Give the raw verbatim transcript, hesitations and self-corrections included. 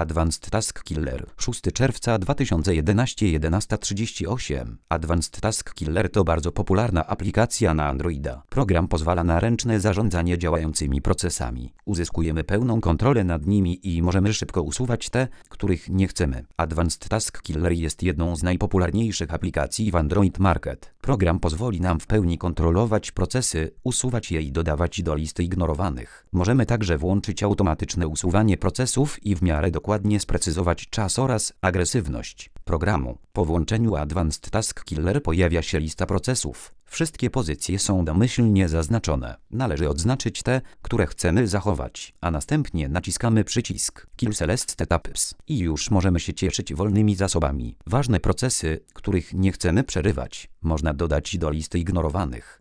Advanced Task Killer. szóstego czerwca dwa tysiące jedenastego, jedenasta trzydzieści osiem. Advanced Task Killer to bardzo popularna aplikacja na Androida. Program pozwala na ręczne zarządzanie działającymi procesami. Uzyskujemy pełną kontrolę nad nimi i możemy szybko usuwać te, których nie chcemy. Advanced Task Killer jest jedną z najpopularniejszych aplikacji w Android Market. Program pozwoli nam w pełni kontrolować procesy, usuwać je i dodawać do listy ignorowanych. Możemy także włączyć automatyczne usuwanie procesów i w miarę dokładnie sprecyzować czas oraz agresywność programu. Po włączeniu Advanced Task Killer pojawia się lista procesów. Wszystkie pozycje są domyślnie zaznaczone. Należy odznaczyć te, które chcemy zachować, a następnie naciskamy przycisk Kill Select Tabs i już możemy się cieszyć wolnymi zasobami. Ważne procesy, których nie chcemy przerywać, można dodać do listy ignorowanych.